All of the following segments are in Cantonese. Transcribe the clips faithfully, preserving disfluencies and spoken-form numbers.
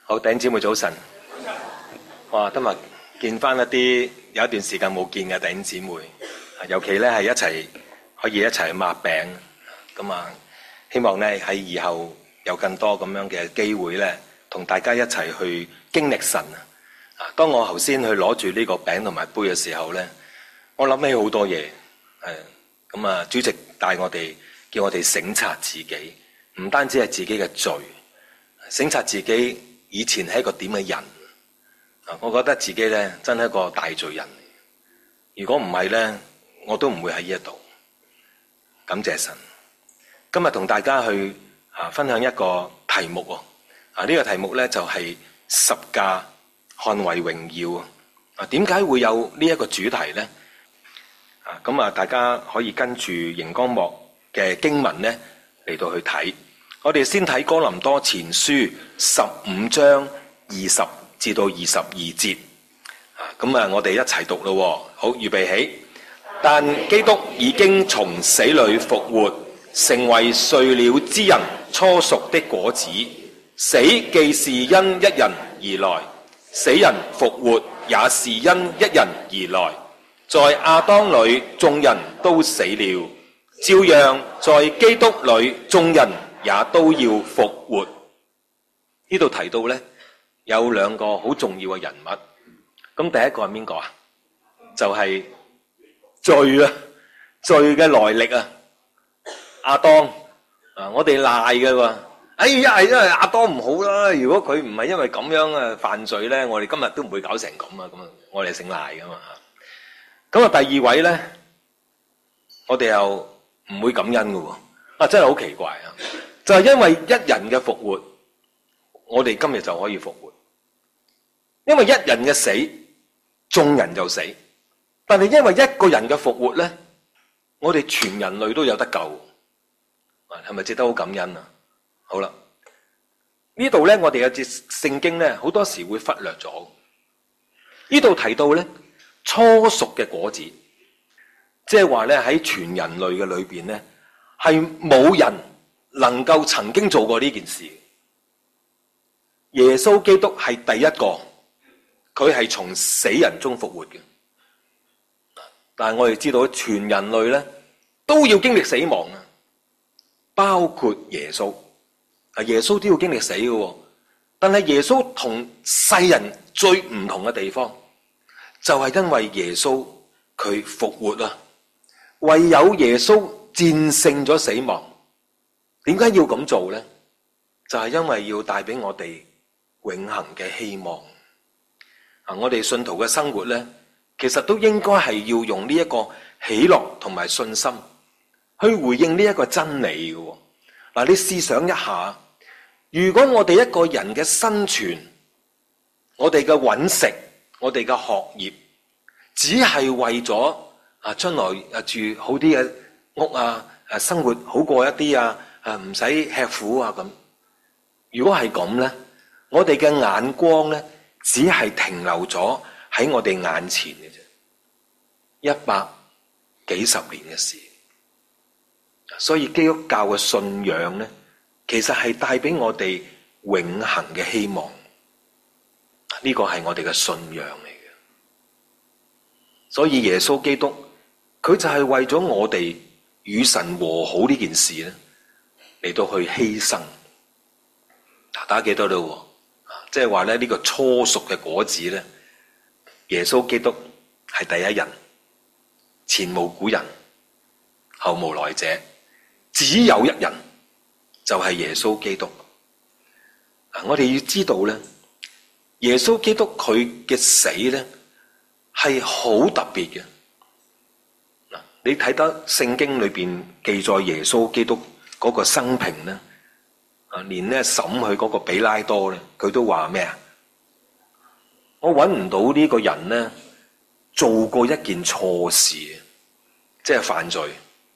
好，弟兄姊妹早晨。哇，今日見翻一啲有一段時間冇見嘅弟兄姊妹，尤其咧係一齊可以一齊抹餅，咁啊，希望咧喺以後有更多咁樣嘅機會咧，同大家一齊去經歷神啊！當我頭先去攞住呢個餅同埋杯嘅時候咧，我諗起好多嘢，係咁啊！主席帶我哋，叫我哋省察自己，唔單止係自己嘅罪，省察自己以前係一個點嘅人啊！我覺得自己咧真係一個大罪人。如果唔係咧，我都唔會喺呢一度。感謝神，今日同大家去啊分享一個題目喎。啊，呢個題目咧就係十架看為榮耀啊！點解會有呢一個主題咧？啊，咁啊，大家可以跟住熒光幕嘅經文咧嚟到去睇。我哋先睇哥林多前書十五章二十至到二十二節啊！咁啊，我哋一齊讀咯。好，預備起。但基督已經從死裏復活，成為睡了之人初熟的果子。死既是因一人而來，死人復活也是因一人而來。在亞當裏眾人都死了，照樣在基督裏眾人也都要復活。呢度提到呢，有兩個好重要嘅人物。咁第一個係邊個啊？就係罪啊，罪嘅來歷啊，亞當啊，我哋賴嘅喎。哎呀，因為亞當唔好啦，如果佢唔係因為咁樣啊犯罪咧，我哋今日都唔會搞成咁啊。咁啊，我哋姓賴噶嘛。咁啊，第二位咧，我哋又唔會感恩嘅喎。啊，真係好奇怪啊！就係因為一人嘅復活，我哋今日就可以復活。因為一人嘅死，眾人就死。但係因為一個人嘅復活咧，我哋全人類都有得救。啊，係咪值得好感恩啊？好啦，呢度咧，我哋嘅節聖經咧，好多時會忽略咗。呢度提到咧，初熟嘅果子，即係話咧喺全人類嘅裏邊咧，係冇人能夠曾經做過呢件事。耶穌基督係第一個，佢係從死人中復活嘅。但係我哋知道，全人類咧都要經歷死亡啊，包括耶穌。啊，耶穌都要經歷死嘅，但係耶穌同世人最唔同嘅地方，就係因為耶穌佢復活啦。唯有耶穌戰勝咗死亡。點解要咁做咧？就係因為要帶俾我哋永恆嘅希望。啊，我哋信徒嘅生活咧，其實都應該係要用呢一個喜樂同埋信心去回應呢一個真理嘅。嗱，你試想一下，如果我哋一個人嘅生存，我哋嘅揾食，我哋嘅學業，只係為咗啊將來啊住好啲嘅屋啊，誒生活好過一啲啊，誒唔使吃苦啊咁。如果係咁咧，我哋嘅眼光咧，只係停留咗喺我哋眼前嘅啫，一百幾十年嘅事。所以基督教嘅信仰咧，其實係帶俾我哋永恆嘅希望。呢個係我哋嘅信仰嚟嘅。所以耶穌基督佢就係為咗我哋與神和好呢件事咧，嚟到去犧牲。大家記得啦，即係話咧，呢個初熟嘅果子咧，耶穌基督係第一人，前無古人，後無來者，只有一人，就係耶穌基督。我哋要知道咧，耶穌基督佢嘅死咧係好特別嘅。嗱，你睇得聖經裏邊記載耶穌基督嗰個生平咧，啊，連咧審佢嗰個比拉多咧，佢都話咩啊？我揾唔到呢個人咧做過一件錯事，即係犯罪。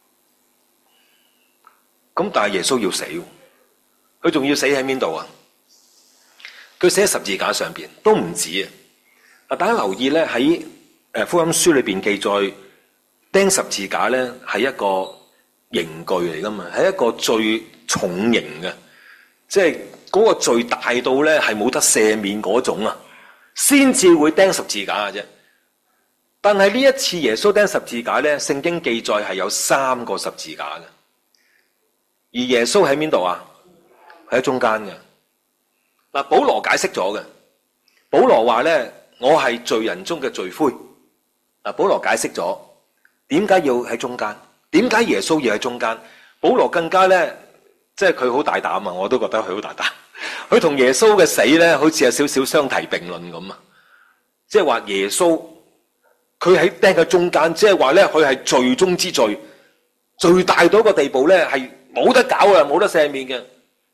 咁但係耶穌要死，佢仲要死喺邊度啊？佢死喺十字架上邊都唔止啊！大家留意咧，喺誒福音書裏邊記載，釘十字架咧係一個刑具嚟噶嘛，係一個最重刑嘅，即係嗰個罪大到咧係冇得赦免嗰種啊，先至會釘十字架嘅啫。但係呢一次耶穌釘十字架咧，聖經記載係有三個十字架嘅，而耶穌喺邊度啊？喺中間嘅。嗱，保羅解釋咗嘅，保羅話咧，我係罪人中嘅罪魁。嗱，保羅解釋咗點解要喺中間，點解耶穌要喺中間。保羅更加咧，即係佢好大膽啊！我都覺得佢好大膽。佢同耶穌嘅死咧，好似有少少相提並論咁啊！即係話耶穌佢喺釘嘅中間，即係話咧，佢係罪中之罪，罪大到一個地步咧，係冇得搞啊，冇得赦免嘅。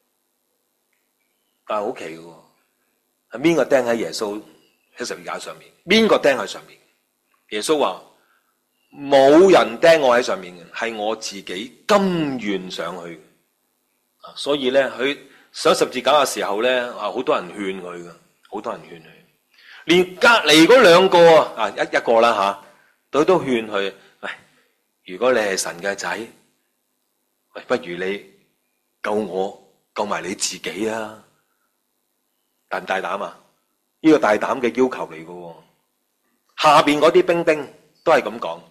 但係好奇嘅喎，係邊個釘喺耶穌喺十字架上面？邊個釘喺上面？耶穌話冇人釘我喺上面嘅，係我自己甘願上去。啊，所以咧，佢上十字架嘅時候咧，啊，好多人勸佢嘅，好多人勸佢，連隔籬嗰兩個啊，一一個啦吓，佢都勸佢，喂，如果你係神嘅仔，喂，不如你救我，救埋你自己啊！大唔大膽啊？呢個大膽嘅要求嚟嘅，下邊嗰啲兵兵都係咁講。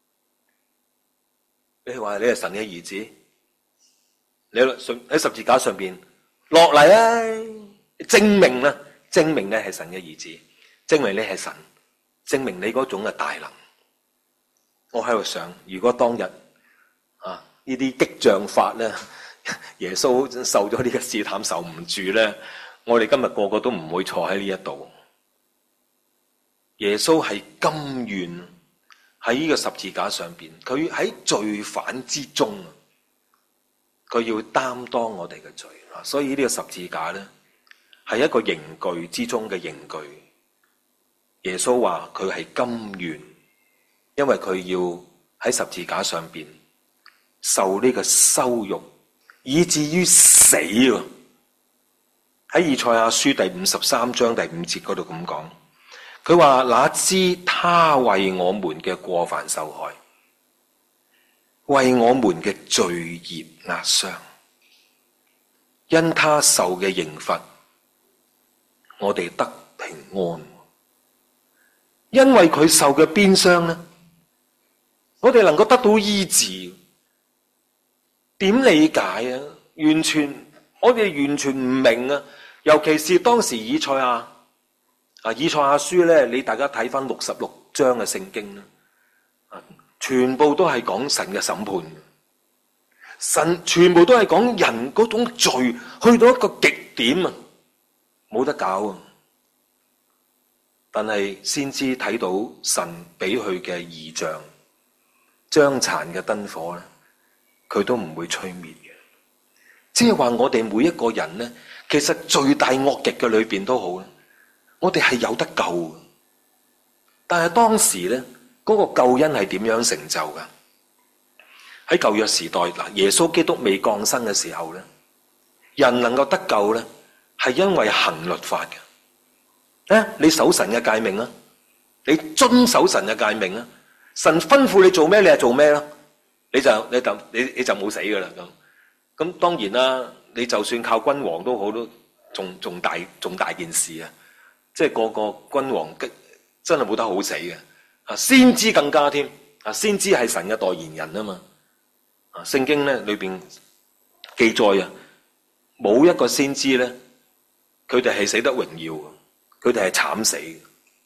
你話你係神嘅兒子，你喺十字架上邊落嚟啊！證明啦，證明你係神嘅兒子，證明你係神，證明你嗰種嘅大能。我喺度想，如果當日啊呢啲激將法咧，耶穌受咗呢個試探受唔住咧，我哋今日個個都唔會坐喺呢一度。耶穌係甘願喺呢個十字架上邊，佢喺罪犯之中，佢要擔當我哋嘅罪。所以呢個十字架咧係一個刑具之中嘅刑具。耶穌話佢係甘願，因為佢要喺十字架上邊受呢個羞辱，以至於死。喺以賽亞書第五十三章第五節嗰度咁講，佢話哪知他為我們嘅過犯受害，為我們嘅罪孽壓傷，因他受嘅刑罰，我哋得平安。因為佢受嘅鞭傷咧，我哋能夠得到醫治。點理解啊？完全，我哋完全唔明啊！尤其是當時以賽亞啊，以賽亞書咧，你大家睇翻六十六章嘅聖經啦，啊，全部都係講神嘅審判，神全部都係講人嗰種罪去到一個極點啊，冇得搞啊！但係先知睇到神俾佢嘅異象，將殘嘅燈火咧，佢都唔會吹滅嘅。即係話我哋每一個人咧，其實罪大惡極嘅裏邊都好咧，我哋係有得救嘅。但係當時咧，嗰個救恩係點樣成就噶？喺舊約時代嗱，耶穌基督未降生嘅時候咧，人能夠得救咧，係因為行律法嘅。誒，你守神嘅誡命啊，你遵守神嘅誡命啊，神吩咐你做咩，你就做咩啦，你就你就你你就冇死噶啦咁。咁當然啦，你就算靠君王都好，都仲仲大仲大件事啊！即係個個君王真係冇得好死嘅啊，先知更加添啊，先知係神嘅代言人啊嘛啊，聖經咧裏邊記載啊，冇一個先知咧，佢哋係死得榮耀嘅。佢哋係慘死嘅，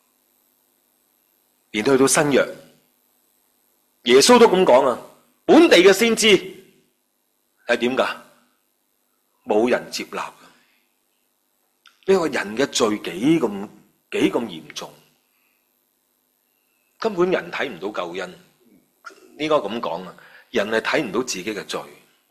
連去到新約，耶穌都咁講啊！本地嘅先知係點噶？冇人接納嘅。呢個人嘅罪幾咁幾咁嚴重，根本人睇唔到救恩。應該咁講啊，人係睇唔到自己嘅罪。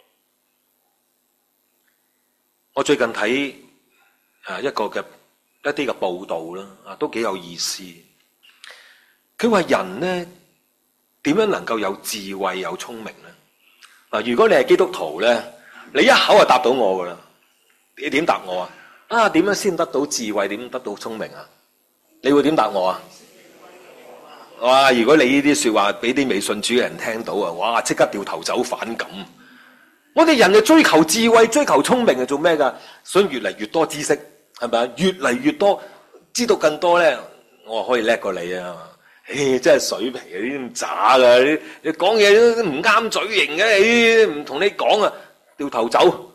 我最近睇啊一個嘅。一啲嘅報道啦，啊，都幾有意思。佢話人咧點樣能夠有智慧有聰明咧？嗱，如果你係基督徒咧，你一口就答到我噶啦。你點答我啊？啊，點樣先得到智慧？點得到聰明啊？你會點答我啊？哇！如果你呢啲說話俾啲未信主嘅人聽到啊，哇！即刻掉頭走反感。 我哋人就追求智慧，追求聰明係做咩噶？想越嚟越多知識，係咪啊？越嚟越多，知道更多咧，我話可以叻過你啊！唉，真係水皮啊！啲咁渣噶，你你講嘢都唔啱嘴型嘅，唉，唔同你講啊，掉頭走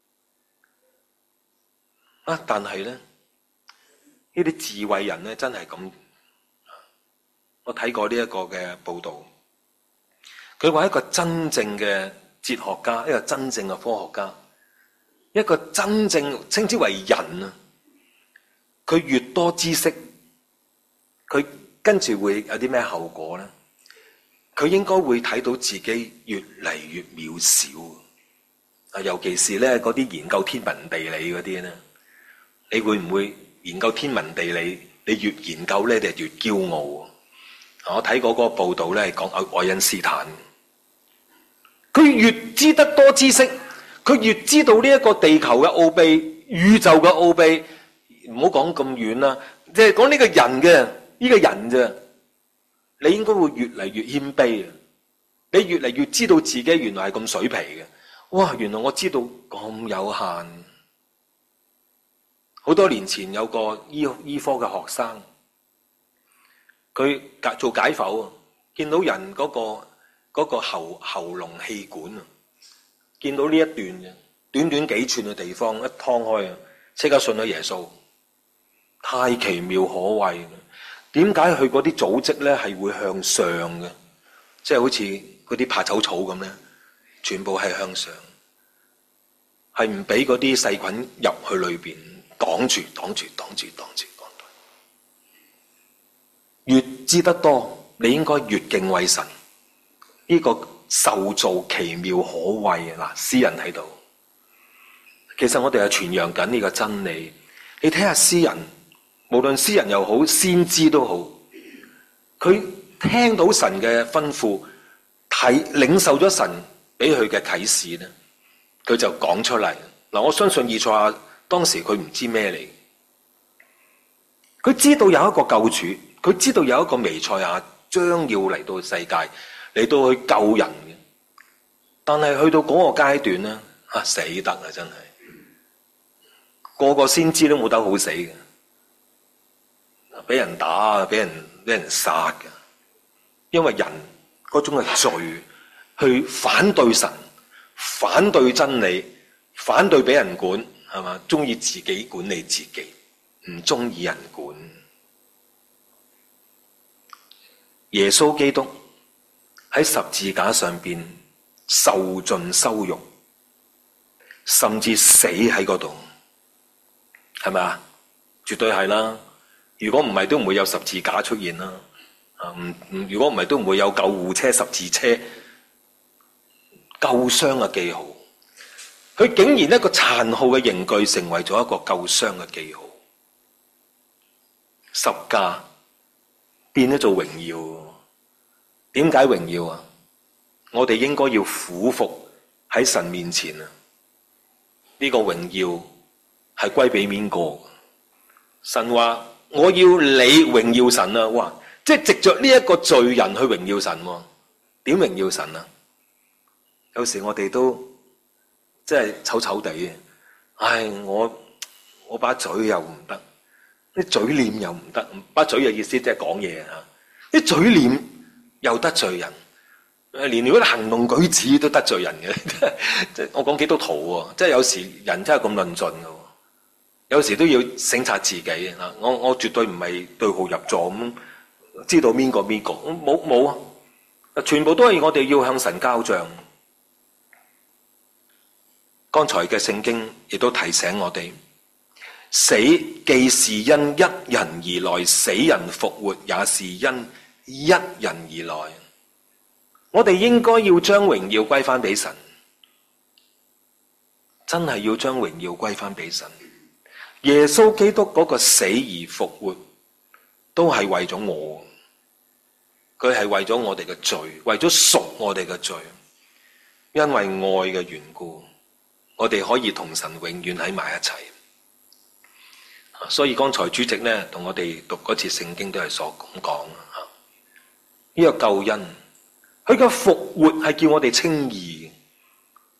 啊！但係咧，呢啲智慧人咧，真係咁。我睇過呢一個嘅報道，佢話一個真正嘅哲學家，一個真正嘅科學家，一個真正稱之為人啊，佢越多知識，佢跟住會有啲咩後果咧？佢應該會睇到自己越嚟越渺小啊！尤其是咧嗰啲研究天文地理嗰啲咧，你會唔會研究天文地理？你越研究咧，你就越驕傲。我睇過嗰個報道咧，係講愛因斯坦。佢越知得多知識，佢越知道呢一個地球嘅奧秘、宇宙嘅奧秘。唔好講咁遠啦，即係講呢個人嘅呢個人啫。你應該會越嚟越謙卑啊！你越嚟越知道自己原來係咁水皮嘅。哇！原來我知道咁有限。好多年前有個醫醫科嘅學生。佢做解剖啊，見到人嗰個嗰個喉喉嚨氣管啊，見到呢一段嘅短短幾寸嘅地方一劏開啊，即刻信咗耶穌，太奇妙可畏。點解佢嗰啲組織咧係會向上嘅？即係好似嗰啲怕醜草咁咧，全部係向上，係唔俾嗰啲細菌入去裏邊，擋住擋住擋住擋住。越知得多，你應該越敬畏神。呢、這個受造奇妙可畏啊！嗱，詩人喺度，其實我哋係傳揚緊呢個真理。你睇下詩人，無論詩人又好，先知都好，佢聽到神嘅吩咐，睇領受咗神俾佢嘅啟示咧，佢就講出嚟。嗱，我相信以賽亞當時佢唔知咩嚟，佢知道有一個救主。佢知道有一個彌賽亞將要嚟到世界，嚟到去救人嘅，但係去到嗰個階段咧，啊死得啊真係，個個先知都冇得好死嘅，俾人打啊，俾人俾人殺嘅，因為人嗰種嘅罪，去反對神，反對真理，反對俾人管，係嘛？中意自己管理自己，唔中意人管。耶穌基督喺十字架上邊受盡羞辱，甚至死喺嗰度，係咪啊？絕對係啦！如果唔係，都唔會有十字架出現啦。啊，唔唔，如果唔係，都唔會有救護車、十字車、救傷嘅記號。佢竟然一個殘酷嘅刑具，成為咗一個救傷嘅記號。十架變咗做榮耀。點解榮耀啊？我哋應該要俯伏喺神面前啊！呢個榮耀係歸俾邊個？神話我要你榮耀神啊！哇！即係藉着呢一個罪人去榮耀神，點榮耀神啊？有時我哋都即係醜醜地嘅，唉！我我把嘴又唔得，啲嘴臉又唔得，把嘴嘅意思即係講嘢啊！啲嘴臉又得罪人，連如果行動舉止都得罪人嘅。我講基督徒喎，即係有時人真係咁論盡嘅，有時都要省察自己啊！我我絕對唔係對號入座咁，知道邊個邊個，冇冇啊！全部都係我哋要向神交賬。剛才嘅聖經亦都提醒我哋，死既是因一人而來，死人復活也是因一人而來，我哋應該要將榮耀歸翻俾神，真係要將榮耀歸翻俾神。耶穌基督嗰個死而復活，都係為咗我，佢係為咗我哋嘅罪，為咗贖我哋嘅罪，因為愛嘅緣故，我哋可以同神永遠喺埋一齊。所以剛才主席呢同我哋讀嗰次聖經都係所咁講。呢個救恩，佢嘅復活係叫我哋稱義，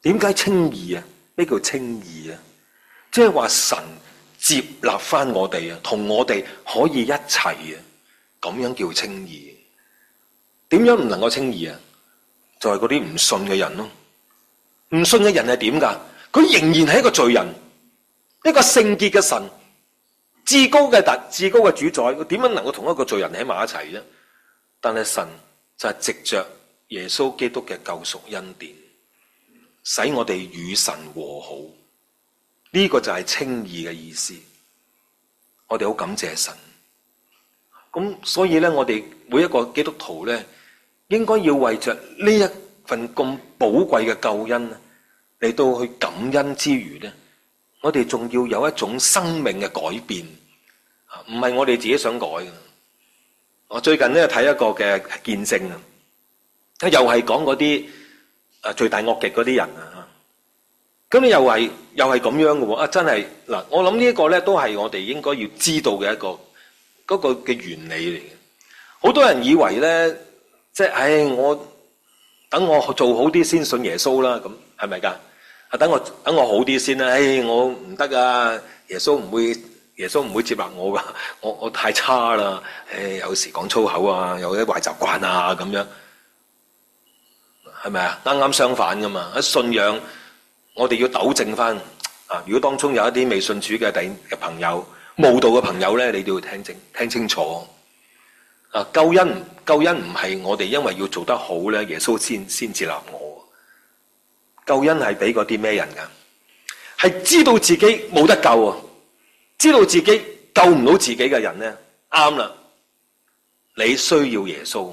點解稱義啊？咩叫稱義啊？即係話神接納翻我哋啊，同我哋可以一齊啊，咁樣叫稱義。點樣唔能夠稱義啊？就係嗰啲唔信嘅人咯。唔信嘅人係點噶？佢仍然係一個罪人，一個聖潔嘅神，至高嘅特，至高嘅主宰，佢點樣能夠同一個罪人喺埋一齊啫？但係神就係藉着耶穌基督嘅救贖恩典，使我哋與神和好。呢個就係稱義嘅意思。我哋好感謝神。咁所以咧，我哋每一個基督徒咧，應該要為着呢一份咁寶貴嘅救恩嚟到去感恩之餘咧，我哋仲要有一種生命嘅改變，唔係我哋自己想改嘅。我最近咧睇一個嘅見證啊，又係講嗰啲誒罪大惡極嗰啲人啊，咁你又係又係咁樣嘅喎啊！真係嗱，我諗呢一個咧都係我哋應該要知道嘅一個嗰個嘅原理嚟嘅。好多人以為咧，即係唉，我等我做好啲先信耶穌啦，咁係咪㗎？啊，等我等我好啲先啦，唉，我唔得啊，耶穌唔會。耶穌唔會接納我噶，我我太差啦，誒，有時講粗口啊，有啲壞習慣啊，咁樣係咪啊？啱啱相反噶嘛，喺信仰我哋要糾正翻啊！如果當中有一啲未信主嘅弟嘅朋友、慕道嘅朋友咧，你都要聽清聽清楚啊！救恩救恩唔係我哋因為要做得好咧，耶穌先先接納我。救恩係俾嗰啲咩人噶？係知道自己冇得救啊！知道自己救唔到自己嘅人呢，啱啦，你需要耶穌，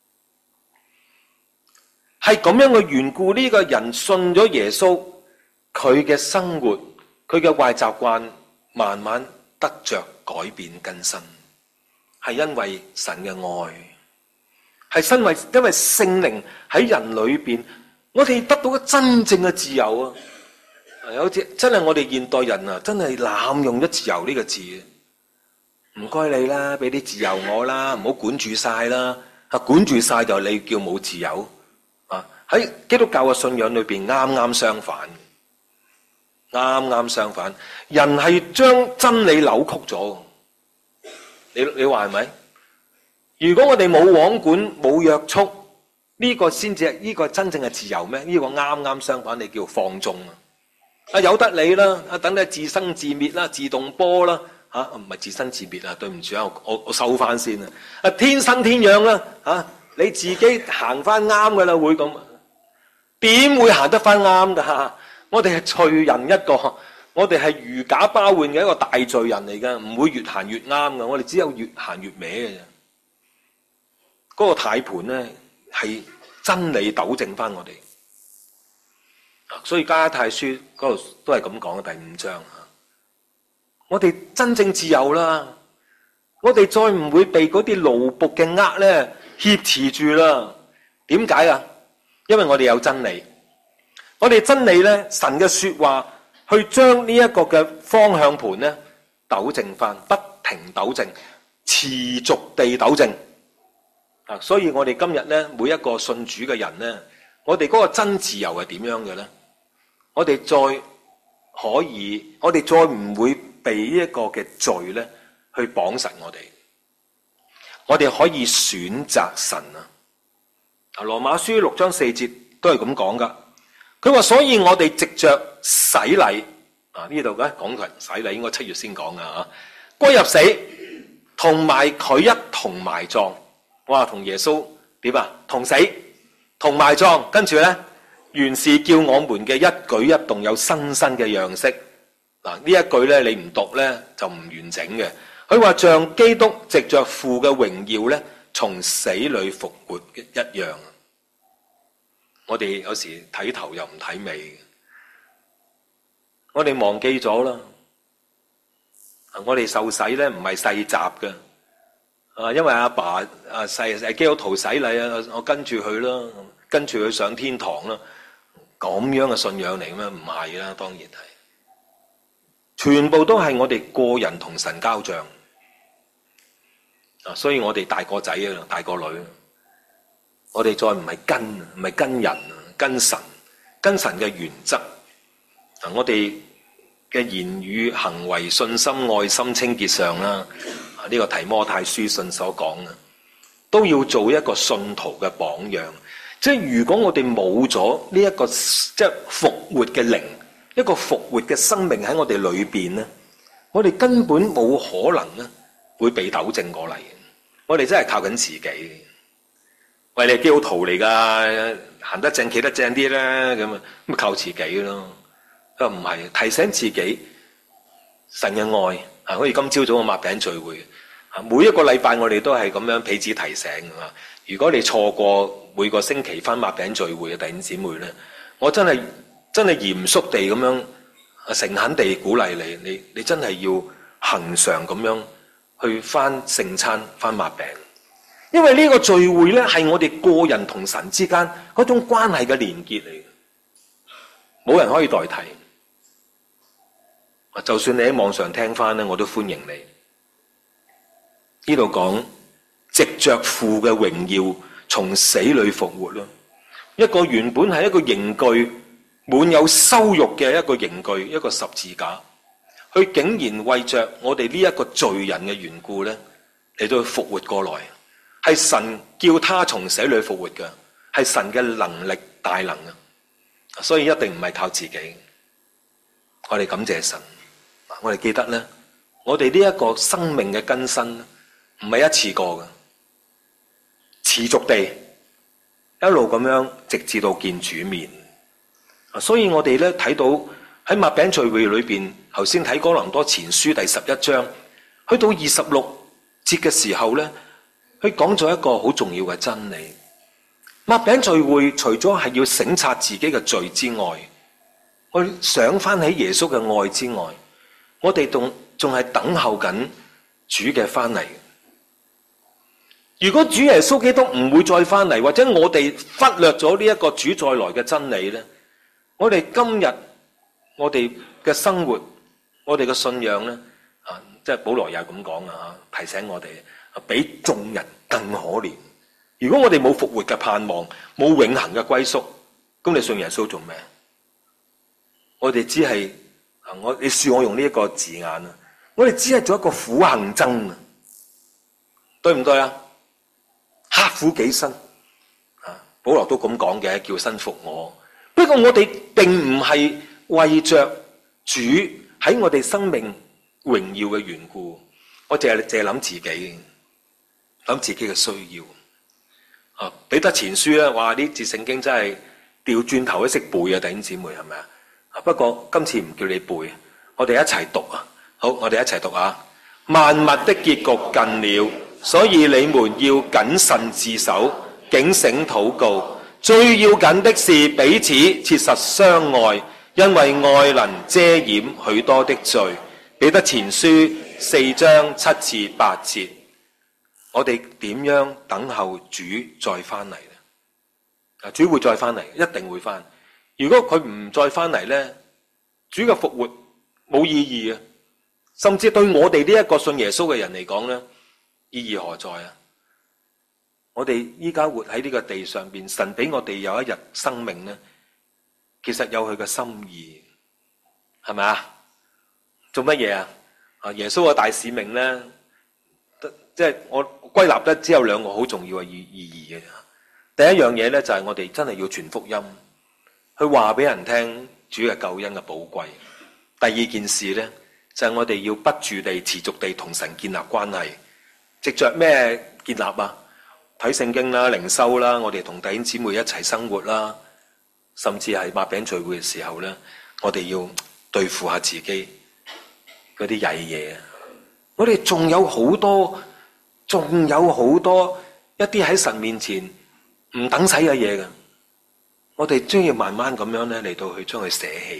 係咁樣嘅緣故，呢個人信咗耶穌，佢嘅生活，佢嘅壞習慣慢慢得着改變更新，係因為神嘅愛，係因為因為聖靈喺人裏邊，我哋得到真正嘅自由啊！有啲真係我哋現代人啊，真係濫用咗自由呢個字。唔該你啦，俾啲自由我啦，唔好管住晒啦。啊，管住晒就你叫冇自由啊！喺基督教嘅信仰裏邊，啱啱相反，啱啱相反，人係將真理扭曲咗。你你話係咪？如果我哋冇網管、冇約束，呢個先至係呢個真正嘅自由咩？呢個啱啱相反，你叫放縱啊！啊，由得你啦！啊，等你自生自滅啦，自動波啦，吓唔係自生自滅啊！對唔住啊，我我收翻先啊！啊，天生天養啦，吓、啊、你自己行翻啱噶啦，會咁點會行得翻啱噶？我哋係罪人一個，我哋係如假包換嘅一個大罪人嚟噶，唔會越行越啱噶，我哋只有越行越歪嘅啫。嗰、那個軚盤咧係真理糾正翻我哋。所以加拉太書嗰度都係咁講嘅第五章，我哋真正自由啦，我哋再唔會被嗰啲奴僕嘅軛咧挾持住啦。點解啊？因為我哋有真理，我哋真理咧，神嘅說話去將呢一個嘅方向盤咧糾正翻，不停糾正，持續地糾正啊！所以我哋今日咧，每一個信主嘅人咧，我哋嗰個真自由係點樣嘅咧？我哋再可以，我哋再唔會被呢一個嘅罪咧去綁實我哋。我哋可以選擇神啊！啊，羅馬書六章四節都係咁講噶。佢話：所以我哋藉着洗禮啊，呢度嘅講佢洗禮應該七月先講噶吓，歸入死，同埋佢一同埋葬。哇，同耶穌點啊？同死，同埋葬，跟住咧。原是叫我們嘅一舉一動有新生嘅樣式。嗱，呢一句咧你唔讀咧就唔完整嘅。佢話像基督藉着父嘅榮耀咧，從死裏復活一樣。我哋有時睇頭又唔睇尾，我哋忘記咗啦。我哋受洗咧唔係世襲嘅，啊，因為阿爸啊世係基督徒洗禮啊，我跟住佢啦，跟住佢上天堂啦。咁樣嘅信仰嚟咩？唔係啦，當然係，全部都係我哋個人同神交賬啊！所以我哋大個仔啊，大個女，我哋再唔係跟唔係跟人跟神， 跟神嘅原則。嗱，我哋嘅言語、行為、信心、愛心、清潔上啦，呢個提摩太書信所講嘅，都要做一個信徒嘅榜樣。即係如果我哋冇咗呢一個即係復活嘅靈，一個復活嘅生命喺我哋裏邊咧，我哋根本冇可能咧會被糾正過嚟。我哋真係靠緊自己。喂，你係基督徒嚟噶，行得正企得正啲咧，咁啊咁靠自己咯。佢話唔係，提醒自己神嘅愛啊！好似今朝早嘅擘餅聚會啊，每一個禮拜我哋都係咁樣彼此提醒啊。如果你錯過每個星期翻擘餅聚會嘅弟兄姊妹咧，我真係真係嚴肅地咁樣誠懇地鼓勵你，你你真係要恆常咁樣去翻聖餐翻擘餅。因為呢個聚會咧，係我哋個人同神之間嗰種關係嘅連結嚟嘅，冇人可以代替。就算你喺網上聽翻咧，我都歡迎你。呢度講藉着父嘅榮耀從死裏復活咯，一個原本係一個刑具，滿有羞辱嘅一個刑具，一個十字架，佢竟然為着我哋呢一個罪人嘅緣故咧，嚟到復活過來。係神叫他從死裏復活嘅，係神嘅能力大能啊！所以一定唔係靠自己。我哋感謝神，我哋記得咧，我哋呢一個生命嘅更新唔係一次過嘅，持續地一路咁樣，直至到見主面。所以我哋咧睇到喺擘餅聚會裏邊，頭先睇哥林多前書第十一章，去到二十六節嘅時候咧。佢講咗一個好重要嘅真理，擘餅聚會除咗係要省察自己嘅罪之外，我想翻起耶穌嘅愛之外，我哋仲仲係等候緊主嘅翻嚟。如果主耶穌基督唔會再翻嚟，或者我哋忽略咗呢一個主再來嘅真理咧，我哋今日我哋嘅生活，我哋嘅信仰咧，啊，即係保羅又係咁講啊，提醒我哋。比眾人更可憐。如果我哋冇復活嘅盼望，冇永恆嘅歸宿，咁你信耶穌做咩？我哋只係我你恕我用呢一個字眼啊，我哋只係做一個苦行僧啊，對唔對啊？刻苦己身啊，保羅都咁講嘅，叫身服我。不過我哋並唔係為着主喺我哋生命榮耀嘅緣故，我淨係淨係諗自己。諗自己嘅需要啊！彼得前書咧，哇！呢節聖經真係調轉頭都識背啊！弟兄姊妹係咪啊？不過今次唔叫你背，我哋一齊讀啊！好，我哋一齊讀啊！萬物的結局近了，所以你們要謹慎自守，警醒禱告。最要緊的是彼此切實相愛，因為愛能遮掩許多的罪。彼得前書四章七至八節。我哋點樣等候主再翻嚟咧？啊，主會再翻嚟，一定會翻。如果佢唔再翻嚟咧，主嘅復活冇意義啊！甚至對我哋呢一個信耶穌嘅人嚟講咧，意義何在啊？我哋依家活喺呢個地上邊，神俾我哋有一日生命咧，其實有佢嘅心意，係咪啊？做乜嘢啊？啊，耶穌嘅大使命咧，即係我歸納得只有兩個好重要嘅意意義嘅。第一樣嘢咧就係我哋真係要傳福音，去話俾人聽主嘅救恩嘅寶貴。第二件事咧就係我哋要不住地持續地同神建立關係，藉着咩建立啊？睇聖經啦、靈修啦，我哋同弟兄姊妹一齊生活啦，甚至係擘餅聚會嘅時候咧，我哋要對付下自己嗰啲曳嘢。我哋仲有好多。仲有好多一啲喺神面前唔等使嘅嘢嘅，我哋將要慢慢咁樣咧嚟到去將佢捨棄。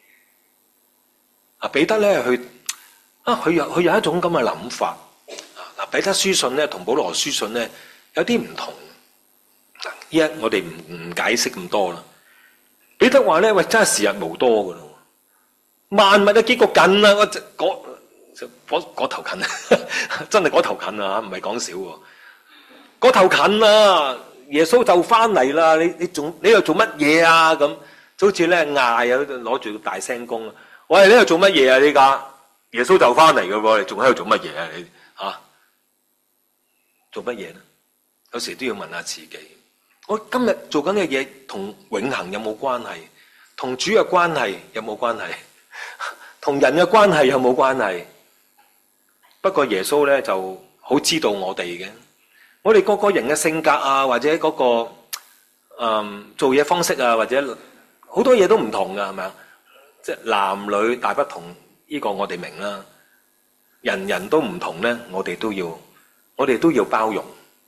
啊，彼得咧佢啊，佢有佢有一種咁嘅諗法。嗱，彼得書信咧同保羅書信咧有啲唔同。嗱，依家我哋唔唔解釋咁多啦。彼得話咧，喂，真係時日無多噶咯，萬物嘅結局近啦，我嗰。嗰嗰頭近啊，真係嗰頭近啊，唔係講笑喎。嗰頭近啊，耶穌就翻嚟啦，你你仲你又做乜嘢啊？咁就好似咧嗌啊，攞住大聲公啊！喂，你喺度做乜嘢啊？呢家耶穌就翻嚟嘅喎，你仲喺度做乜嘢啊？你嚇做乜嘢咧？有時都要問下自己，我今日做緊嘅嘢同永恆有冇關係？同主嘅關係有冇關係？同人嘅關係有冇關係？不過耶穌咧就好知道我哋嘅，我哋個個人嘅性格啊，或者嗰個嗯做嘢方式啊，或者好多嘢都唔同噶，係咪啊？即係男女大不同，呢個我哋明啦。人人都唔同咧，我哋都要，我哋都要包容。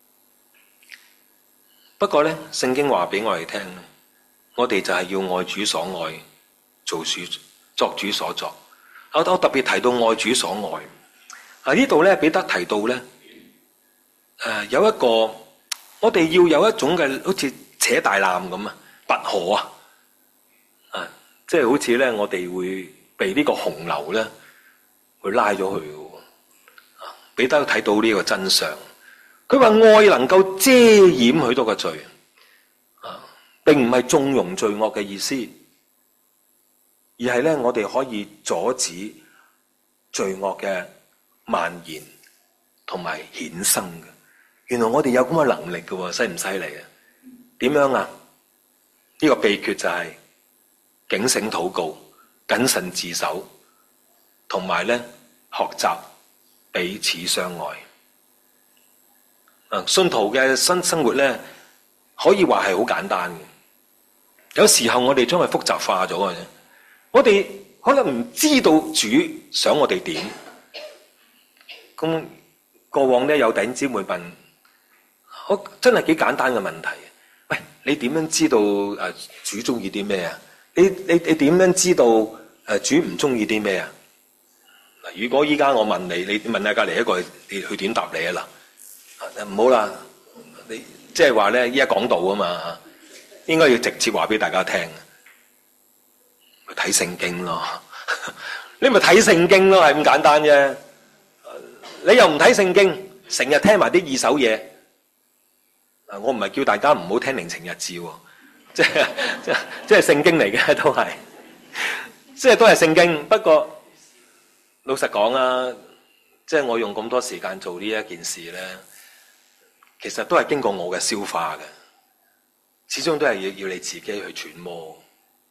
不過咧，聖經話俾我哋聽咧，我哋就係要愛主所愛，做主作主所作。我我特別提到愛主所愛。啊，呢度咧彼得提到咧，誒有一個我哋要有一種嘅好似扯大纜咁啊，拔河啊，啊，即係好似咧我哋會被呢個洪流咧會拉咗去嘅。啊，彼得睇到呢個真相。佢話愛能夠遮掩許多嘅罪，啊，並唔係縱容罪惡嘅意思，而係咧我哋可以阻止罪惡嘅蔓延同埋衍生嘅。原來我哋有咁嘅能力嘅，犀唔犀利啊？點樣啊？呢個秘訣就係警醒禱告、謹慎自守，同埋咧學習彼此相愛。啊，信徒嘅新生活咧，可以話係好簡單嘅。有時候我哋將佢複雜化咗嘅啫。我哋可能唔知道主想我哋點。咁過往咧有弟兄姊妹問，我真係幾簡單嘅問題。喂，你點樣知道誒主中意啲咩啊？你你你點樣知道誒主唔中意啲咩啊？嗱，如果依家我問你，你問下隔籬一個，你去點答你啊？嗱。唔好啦，你即係話咧，依家講道啊嘛，應該要直接話俾大家聽，咪睇聖經咯。你咪睇聖經咯，係咁簡單啫。你又唔睇聖經，成日聽埋啲二手嘢。啊，我唔係叫大家唔好聽靈情日誌喎，即係即係即係聖經嚟嘅都係，即係都係聖經。不過老實講啊，即係我用咁多時間做呢一件事咧。其實都係經過我嘅消化嘅，始終都係要要你自己去揣摩。誒、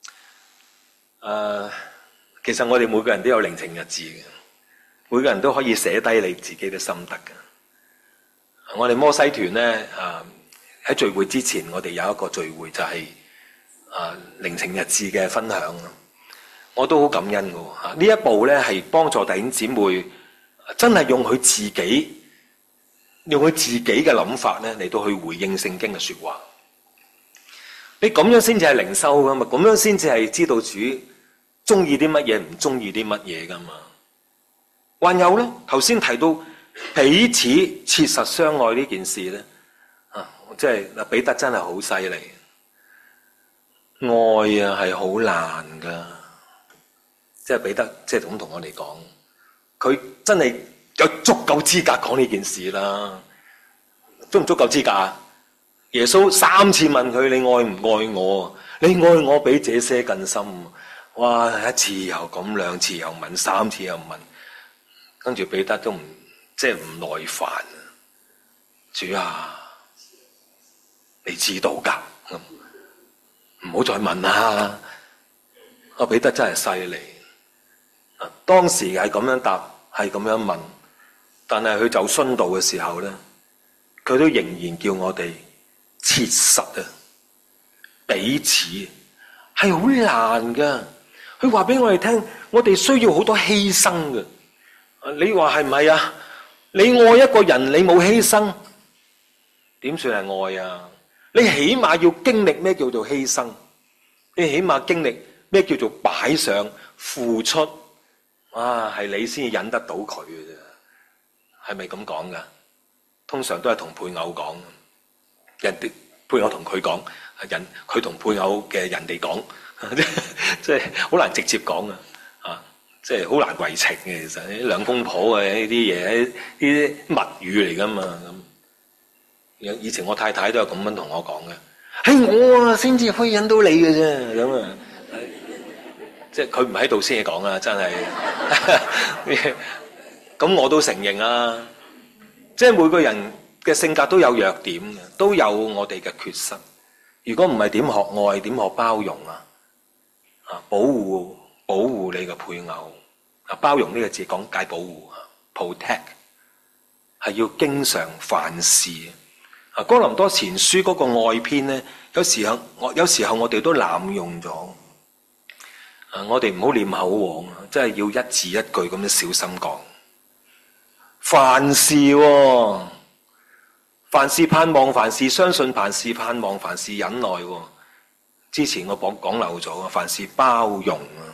呃，其實我哋每個人都有靈情日誌嘅，每個人都可以寫低你自己嘅心得嘅。我哋摩西團咧，啊喺聚會之前，我哋有一個聚會就係啊靈情日誌嘅分享，我都好感恩嘅。吓、啊、呢一步咧係幫助弟兄姊妹真係用佢自己。用佢自己嘅諗法咧嚟到去回應聖經嘅說話，你咁樣先至係靈修噶嘛，咁樣先至係知道主中意啲乜嘢，唔中意啲乜嘢噶嘛。還有咧，頭先提到彼此切實相愛呢件事咧，啊，即係嗱，彼得真係好犀利，愛啊係好難噶，即係彼得即係咁同我哋講，佢真係。有足夠資格講呢件事啦，足唔足夠資格啊？耶穌三次問佢：你愛唔愛我？你愛我比這些更深。哇！一次又咁，兩次又問，三次又問，跟住彼得都唔即係唔耐煩。主啊，你知道噶，唔好再問啦。阿彼得真係犀利，當時係咁樣答，係咁樣問。但係佢走殉道嘅時候咧，佢都仍然叫我哋切實啊，彼此係好難噶。佢話俾我哋聽，我哋需要好多犧牲嘅。你話係唔係啊？你愛一個人，你冇犧牲，點算係愛啊？你起碼要經歷咩叫做犧牲？你起碼經歷咩叫做擺上、付出？啊，係你先忍得到佢嘅啫。係咪咁講噶？通常都係同配偶講，人哋配偶同佢講，人佢同配偶嘅人哋講，即係好難直接講啊！啊，即係好難為情嘅。其實呢兩公婆嘅呢啲嘢，呢啲密語嚟噶嘛咁。以前我太太都有咁樣同我講嘅。 係我啊先至可以引到你嘅啫，咁啊，即係佢唔喺度先至講啦，真係。咁我都承認啦，即係每個人嘅性格都有弱點嘅，都有我哋嘅缺失。如果唔係點學愛，點學包容啊？啊，保護保護你嘅配偶啊，包容呢個字講解保護啊 ，protect 係要經常凡事啊。哥林多前書嗰個愛篇咧，有時候我有時候我哋都濫用咗啊，我哋唔好念口簧啊，真係要一字一句咁樣小心講。凡事喎，凡事盼望，凡事相信，凡事盼望，凡事忍耐喎。之前我講講漏咗，凡事包容啊！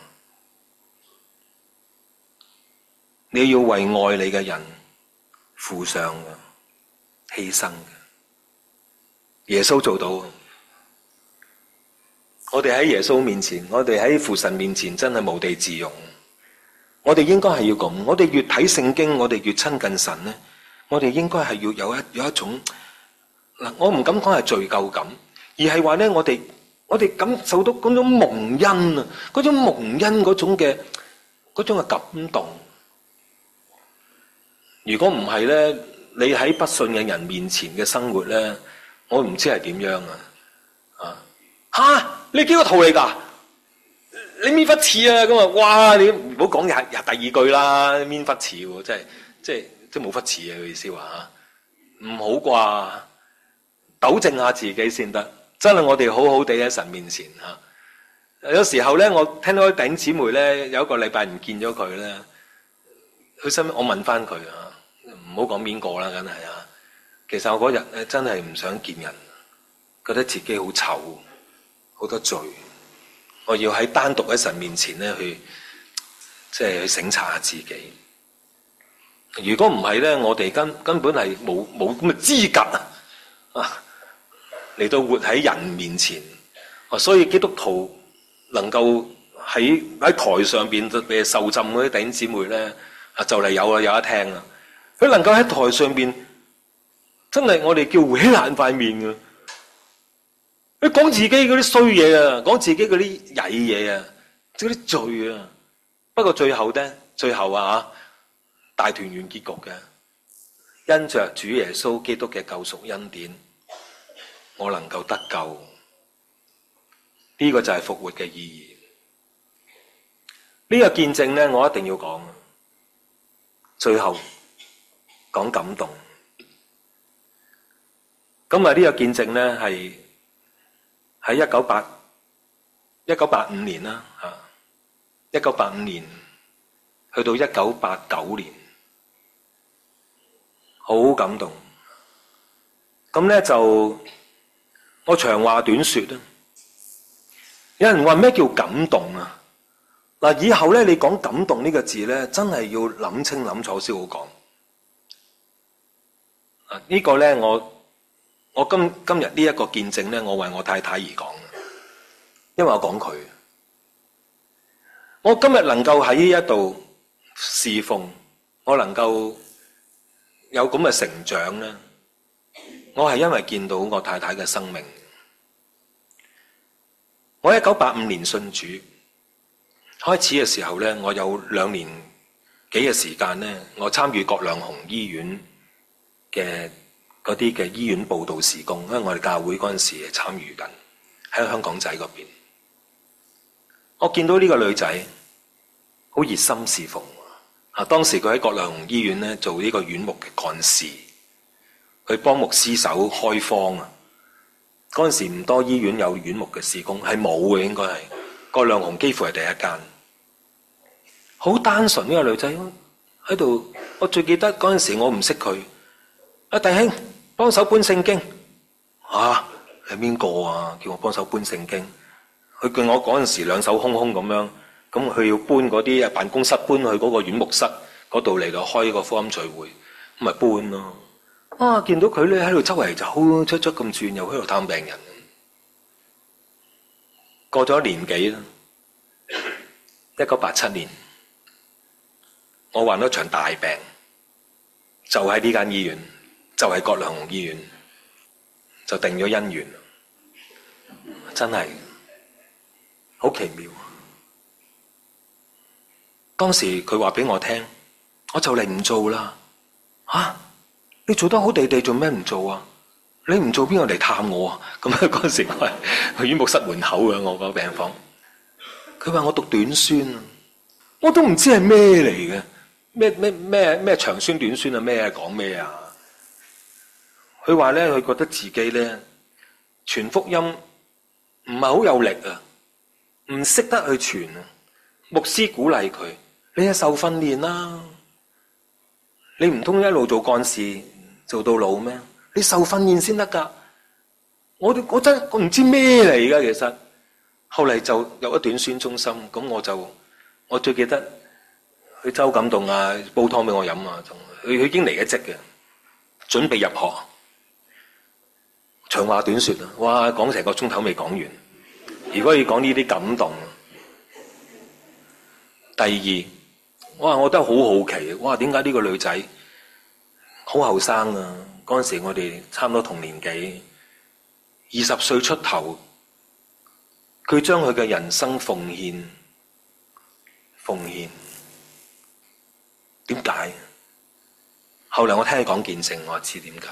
你要為愛你嘅人付上嘅犧牲嘅，耶穌做到。我哋喺耶穌面前，我哋喺父神面前，真係無地自容。我哋應該係要咁，我哋越睇聖經，我哋越親近神咧。我哋應該係要有一有一種嗱，我唔敢講係罪疚感，而係話咧，我哋我哋感受到嗰種蒙恩啊，嗰種蒙恩嗰種嘅嗰種嘅感動。如果唔係咧，你喺不信嘅人面前嘅生活咧，我唔知係點樣啊！啊吓，你幾個徒嚟㗎？你搣忽似啊咁啊！哇！你唔好講廿廿第二句啦，搣忽似喎，真係即係即係冇忽似啊！佢意思話嚇，唔好啩，糾正下自己先得。真係我哋好好地喺神面前嚇。有時候咧，我聽到啲弟兄姊妹咧，有一個禮拜唔見咗佢咧，佢身邊我問翻佢啊，唔好講邊個啦，梗係啊。其實我嗰日咧真係唔想見人，覺得自己好醜，好多罪。我要喺單獨喺神面前咧去，即係去省察下自己。如果唔係咧，我哋根根本係冇冇咁嘅資格啊，嚟到活喺人面前。啊，所以基督徒能夠喺喺台上邊俾受浸嗰啲弟兄姊妹咧，啊就嚟有啦，有得聽啦。佢能夠喺台上邊，真係我哋叫搲爛塊面嘅。佢講自己嗰啲衰嘢啊，講自己嗰啲曳嘢啊，嗰啲罪啊。不過最後咧，最後啊，大團圓結局嘅，因着主耶穌基督嘅救贖恩典，我能夠得救。呢個就係復活嘅意義。呢個見證咧，我一定要講。最後講感動。今日呢個見證咧係。喺一九八一九八五年啦，吓一九八五年去到一九八九年，好感動。咁咧就我長話短說啦。有人話咩叫感動啊？嗱，以後咧你講感動呢個字咧，真係要諗清諗楚先好講。啊，呢個咧我。我今今日呢一個見證咧，我為我太太而講，因為我講佢。我今日能夠喺呢一度侍奉，我能夠有咁嘅成長咧，我係因為見到我太太嘅生命。我一九八五年信主，開始嘅時候咧，我有兩年幾嘅時間咧，我參與葛量洪醫院嘅嗰啲嘅醫院佈道事工，因為我哋教會嗰陣時係參與緊喺香港仔嗰邊。我見到呢個女仔好熱心侍奉啊！當時佢喺葛量洪醫院咧做呢個院牧嘅幹事，佢幫牧師手開荒啊！嗰陣時唔多醫院有院牧嘅事工，係冇嘅，應該係葛量洪幾乎係第一間。好單純呢個女仔喺度，我最記得嗰陣時我唔識佢。阿弟兄，幫手搬聖經。啊，係邊個啊？叫我幫手搬聖經。佢叫我嗰陣時兩手空空咁樣，咁佢要搬嗰啲辦公室，搬去嗰個院牧室嗰度嚟到開個福音聚會，咁咪搬咯。啊，見到佢咧喺度周圍走出出咁轉，又喺度探病人。過咗一年幾啦，一九八七年，我患咗場大病，就喺呢間醫院。就係葛量洪醫院，就定咗姻緣。 真係好奇妙。當時佢話俾我聽，我就嚟唔做啦。啊，你做得好地地，做咩唔做啊？你唔做邊個嚟探我啊？咁嗰陣時我係去院牧室門口嘅，我個病房。佢話我讀短宣啊，我都唔知係咩嚟嘅，咩咩咩咩長宣短宣啊，咩講咩啊？佢話咧，佢覺得自己咧傳福音唔係好有力啊，唔識得去傳啊。牧師鼓勵佢，你係受訓練啦，你唔通一路做幹事做到老咩？你受訓練先得噶。我我真我唔知咩嚟噶，其實後嚟就有一短宣中心，咁我就我最記得佢周感動啊，煲湯俾我飲啊，佢佢已經離咗職嘅，準備入學。長話短說啊，哇，講成個鐘頭未講完。如果要講呢啲感動，第二，哇，我覺得好好奇，哇，點解呢個女仔好後生啊？嗰陣時我哋差唔多同年紀，二十歲出頭，佢將佢嘅人生奉獻，奉獻，點解？後來我聽佢講見證，我知點解。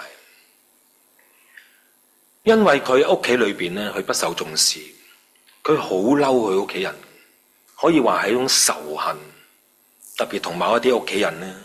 因為佢屋企裏邊咧，佢不受重視，佢好嬲佢屋企人，可以話係一種仇恨，特別同某一啲屋企人咧，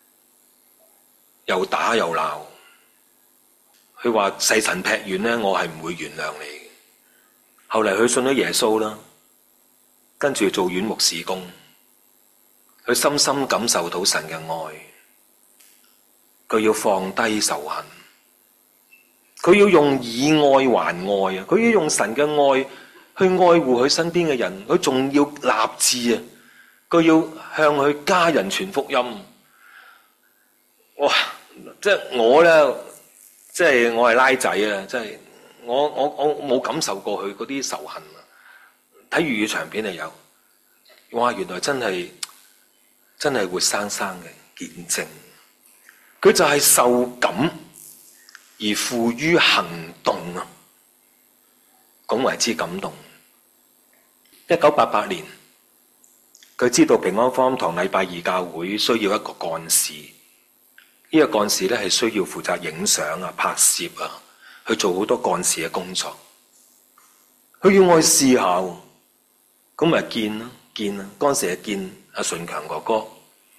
又打又鬧。佢話細神劈遠咧，我係唔會原諒你。後嚟佢信咗耶穌啦，跟住做院牧事工，佢深深感受到神嘅愛，佢要放低仇恨。佢要用以愛還愛啊！佢要用神嘅愛去愛護佢身邊嘅人，佢仲要立志啊！佢要向佢家人傳福音。哇！即係我咧，即係我係拉仔啊！即係我我我冇感受過佢嗰啲仇恨啊！睇粵語長片係有，哇！原來真係真係活生生嘅見證。佢就係受感而付於行動啊！咁為之感動。一九八八年，佢知道平安福音堂禮拜二教會需要一個幹事，呢、這個幹事咧係需要負責影相啊、拍攝啊，去做好多幹事嘅工作。佢要我去試下，咁咪見啦，見啦。嗰陣時係見阿順強哥哥，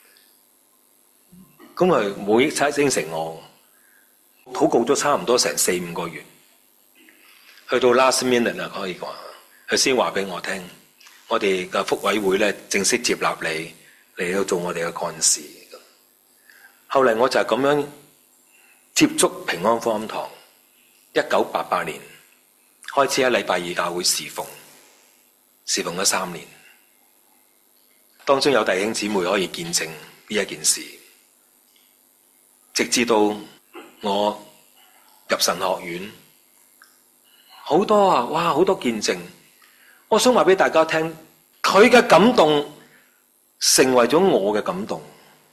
咁咪每差應承我。禱告咗差唔多成四五個月，去到 last minute 啊，可以講，佢先話俾我聽，我哋嘅福委會咧正式接納你嚟到做我哋嘅幹事。後嚟我就係咁樣接觸平安福音堂，一九八八年開始喺禮拜二教會侍奉，侍奉咗三年，當中有弟兄姊妹可以見證呢一件事，直至到我入神學院，好多啊，哇，好多見證。我想話俾大家聽，佢嘅感動成為咗我嘅感動。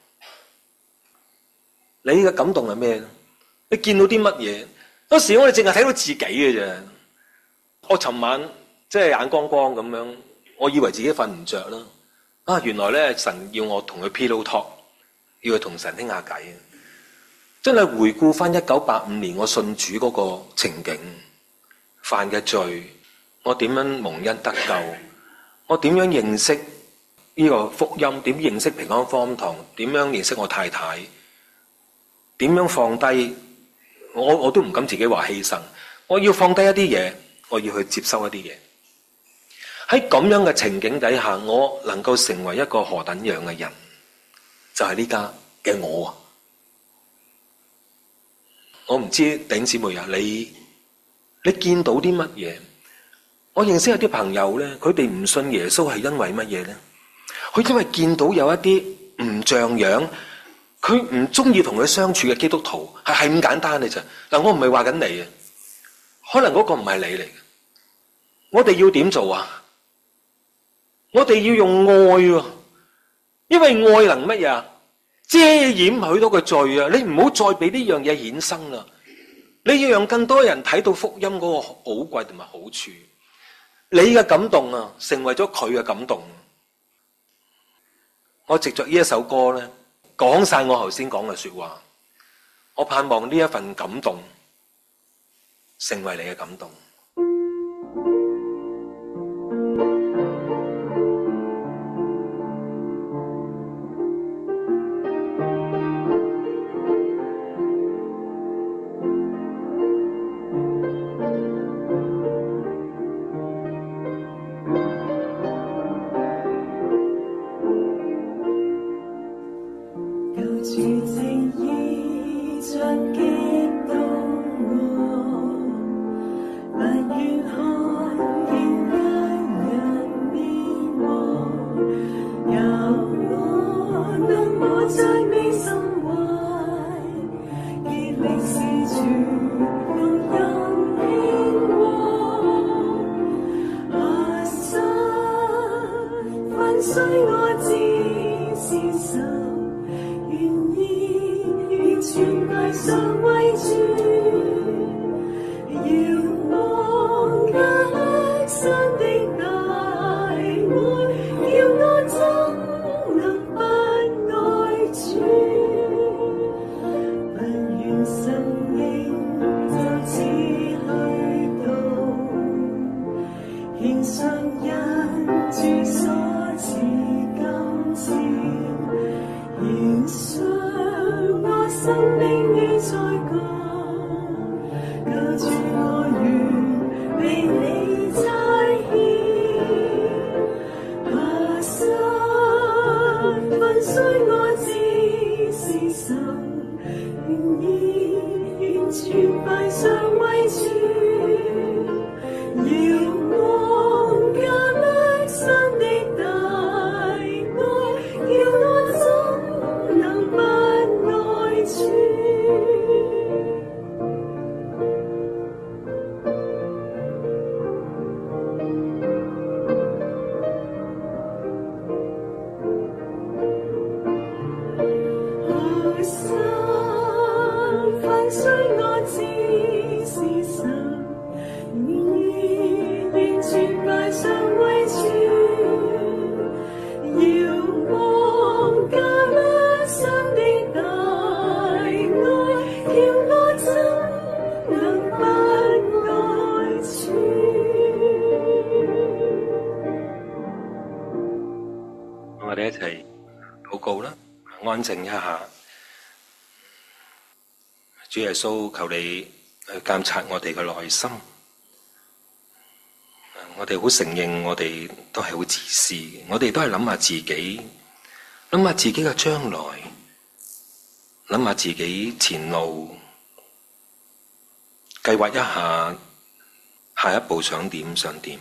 你嘅感動係咩？你見到啲乜嘢？有時我哋淨係睇到自己嘅啫。我尋晚即係眼光光咁樣，我以為自己瞓唔着啦。啊，原來咧神要我同佢 pillow talk，要佢同神傾下偈。真係回顧翻一九八五年我信主嗰個情景，犯嘅罪，我點樣蒙恩得救，我點樣認識呢個福音，點認識平安福音堂，點樣認識我太太，點樣放低，我我都唔敢自己話犧牲，我要放低一啲嘢，我要去接收一啲嘢。喺咁樣嘅情景底下，我能夠成為一個何等樣嘅人，就係呢家嘅我啊！我唔知弟兄姊妹啊，你你見到啲乜嘢？我認識有啲朋友咧，佢哋唔信耶穌係因為乜嘢咧？佢因為見到有一啲唔像樣，佢唔中意同佢相處嘅基督徒，係係咁簡單嘅啫。嗱，我唔係話緊你啊，可能嗰個唔係你嚟嘅。我哋要點做啊？我哋要用愛啊，因為愛能乜嘢？遮掩許多嘅罪啊！你唔好再俾呢樣嘢衍生啦！你要讓更多人睇到福音嗰個寶貴同埋好處。 你嘅感動啊，成為咗佢嘅感動。我藉着呢一首歌咧，講晒我頭先講嘅說話。我盼望呢一份感動成為你嘅感動。我哋一齊禱告啦，安靜一下。主耶穌，求你去監察我哋嘅內心。我哋好承認，我哋都係好自私嘅，我哋都係諗下自己，諗下自己嘅將來，諗下自己前路，計劃一下下一步想點想點。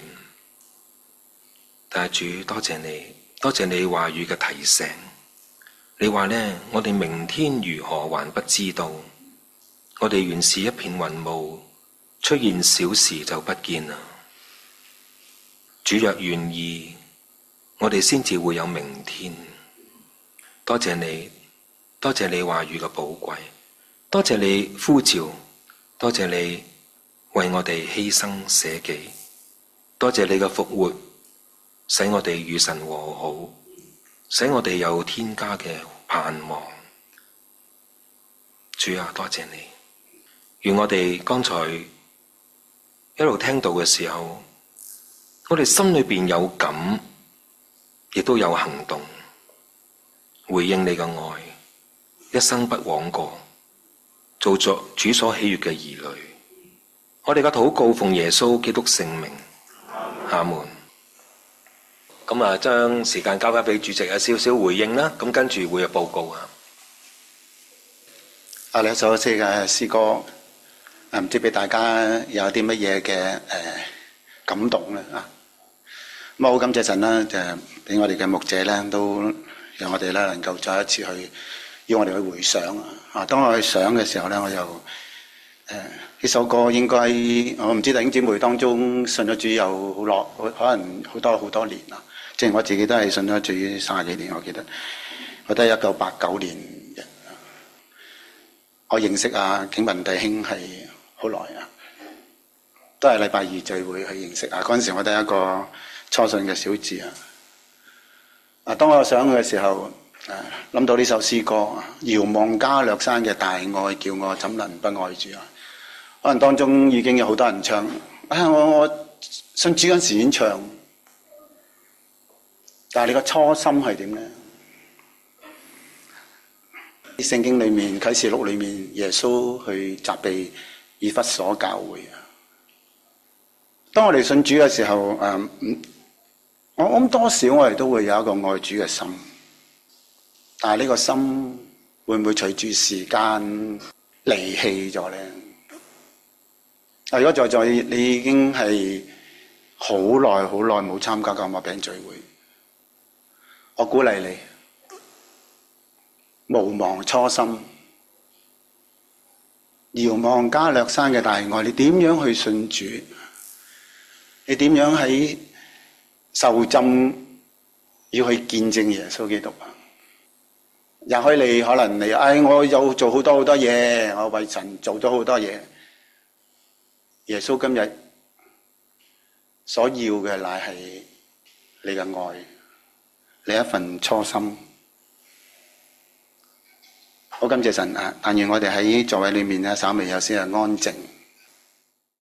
但係主，多謝你，多謝你話語嘅提醒。你話呢，我哋明天如何還不知道，我哋原是一片雲霧，出現小時就不見啦。主若願意，我哋先至會有明天。多謝你，多謝你話語嘅寶貴，多謝你呼召，多謝你為我哋犧牲捨己，多謝你嘅復活，使我哋與神和好，使我哋有天家嘅盼望。主啊，多謝你。願我哋剛才一路聽到嘅時候，我哋心裏邊有感，亦都有行動，回應你嘅愛，一生不枉過，做作主所喜悅嘅兒女。我哋嘅禱告奉耶穌基督聖名，阿門。咁啊，將時間交翻俾主席，有少少回應啦。咁跟住會有報告啊。 啊，你所寫嘅詩歌，啊唔知俾大家有啲乜嘢嘅誒感動咧啊！咁好感謝神啦，就俾我哋嘅牧者咧，都讓我哋咧能夠再一次去，要我哋去回想啊！當我去想嘅時候咧，我又誒呢首歌應該我唔知弟兄姊妹當中信咗主有好耐，可能好多好多年啦。正如我自己都係信咗主三十幾年，我記得我都係一九八九年人。我認識阿景文弟兄係好耐啊， 都係禮拜二聚會去認識啊。嗰陣時我都係一個初信嘅小子啊。啊，當我想嘅時候，誒諗到呢首詩歌，遙望加略山嘅大愛，叫我怎能不愛主啊？可能當中已經有好多人唱，啊，我我信主嗰陣時已經唱，但係你個初心係點呢？聖經裏面啟示錄裏面，耶穌去責備以弗所教會啊。當我哋信主嘅時候，誒，我諗多少我哋都會有一個愛主嘅心，但係呢個心會唔會隨住時間離棄咗咧？如果在座你已經係好耐好耐冇參加過擘餅聚會，我鼓勵你無忘初心，遙望加略山嘅大愛。你點樣去信主？你點樣喺受浸要去見證耶穌基督啊？也許你可能你唉、哎，我有做好多好多嘢，我為神做咗好多嘢。耶穌今日所要嘅乃係你嘅愛，你一份初心。好感謝神啊！但願我哋喺座位裏面咧，稍微有些係安靜。